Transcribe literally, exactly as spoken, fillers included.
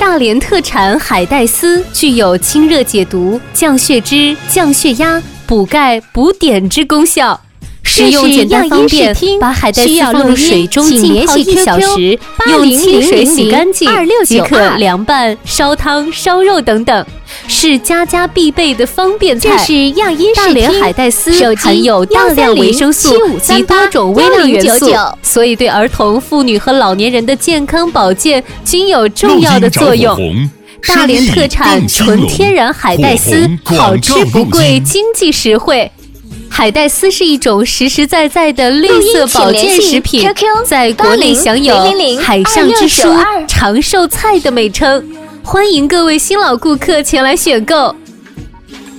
大连特产海带丝具有清热解毒、降血脂、降血压、补钙补碘之功效。使用简单方便，把海带丝放入水中浸泡一小时，用清水洗干净即可凉拌、烧汤、烧肉等等，是家家必备的方便菜。 这是样音视听， 大连海带丝含有大量维生素及多种微量元素，所以对儿童、妇女和老年人的健康保健均有重要的作用。大连特产纯天然海带丝，好吃不贵，经济实惠。海带丝是一种实实在在的绿色保健食品，在国内享有“海上之书”、长寿菜的美称。欢迎各位新老顾客前来选购。